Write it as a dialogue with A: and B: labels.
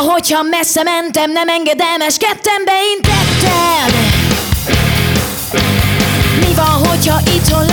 A: hogyha messze mentem, nem engedelmeskedtem, beintettem? Mi van, hogyha itthon